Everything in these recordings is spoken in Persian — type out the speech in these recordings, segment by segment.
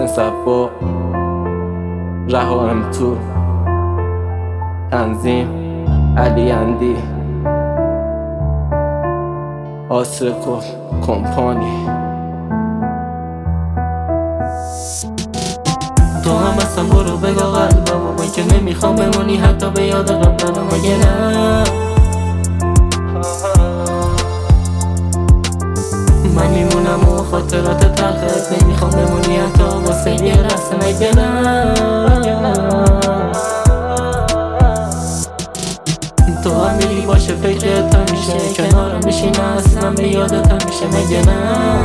حسین صبا، رها تو تنظیم علی اندی، آسرکو کمپانی. تو هم اصلا برو بگو قلبمو، من که نمیخوام بمونی حتی به یاد قبلم. مگه نه من میمونم و خاطرات تلخت نمیخوام بمونی حتی واسه یه لحظه. مگه نه تو هم میری باشه فکرت همیشه، کنارم میشینه اصلا به یادت همیشه. مگه نه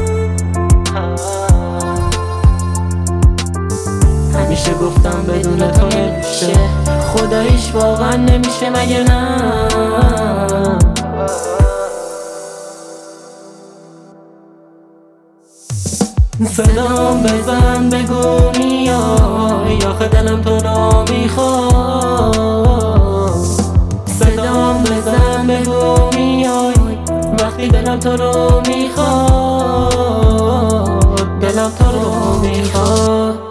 همیشه گفتم بدون تو نمیشه، خداییش واقعا نمیشه. مگه نه صدام بزن بگو میای، آخه دلم تو رو میخواد. صدام بزن بگو میای وقتی دلم تو رو میخواد، دلم تو رو میخواد.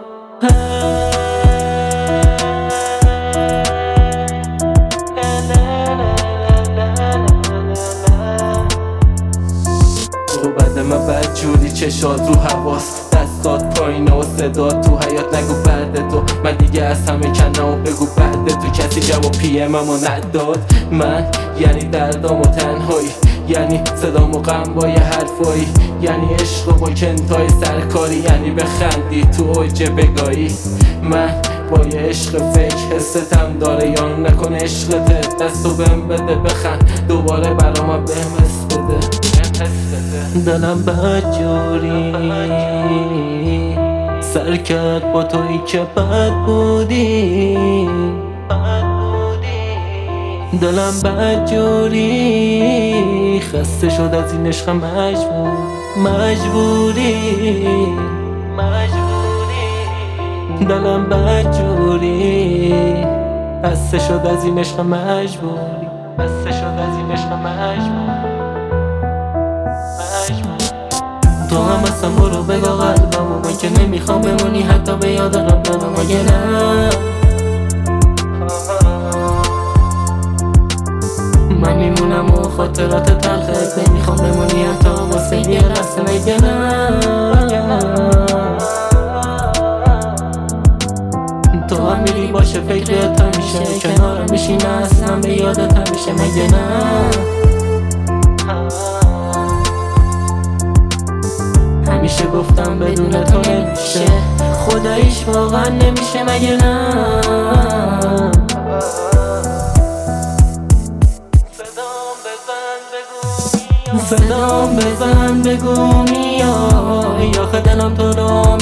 تو بعد من بدجوری چشات رو حواس، دستات پایینه و صدات تو حیات. نگو بعد تو من دیگه از همه کنم و بگو بعد تو کسی جواب پی ام امو نداد. من یعنی دردام و تنهایی، یعنی صدام و غم با یه حرفایی، یعنی عشق با کنتای سرکاری، یعنی بخندی تو اوج بگایی. من با یه عشق فیک حستم داره یا نکن عشقت، دستو بهم بده بخند دوباره برام بهم حس بده. دلم بدجوری سر کرد با تویی که بد بودی. دلم بدجوری خسته شد از این عشق مجبوری. دلم بدجوری خسته شد از این عشق مجبوری. تو هم اصلا برو بگو قلبمو، من که نمیخوام بمونی حتی به یاد قبلم. مگه نه من میمونم و خاطرات تلخت نمیخوام بمونی حتی واسه یه لحظه. مگه نه تو هم میری باشه فکرت همیشه، کنارم میشینه اصلا به یادت همیشه. مگه نه همیشه گفتم بدون تو نمیشه، خداییش واقعا نمیشه. مگه نه صدام بزن بگو میای، آخه دلم تو رو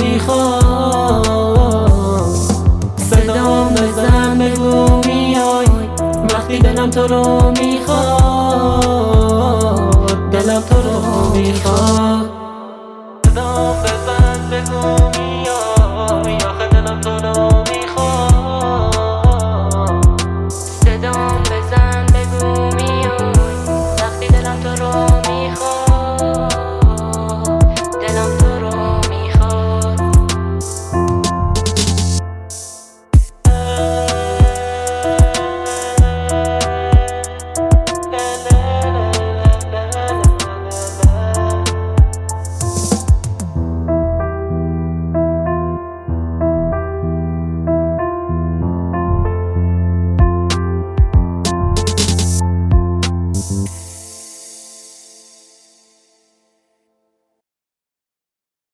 میخواد. صدام بزن بگو میای وقتی دلم تو رو میخواد، دلم تو رو میخواد.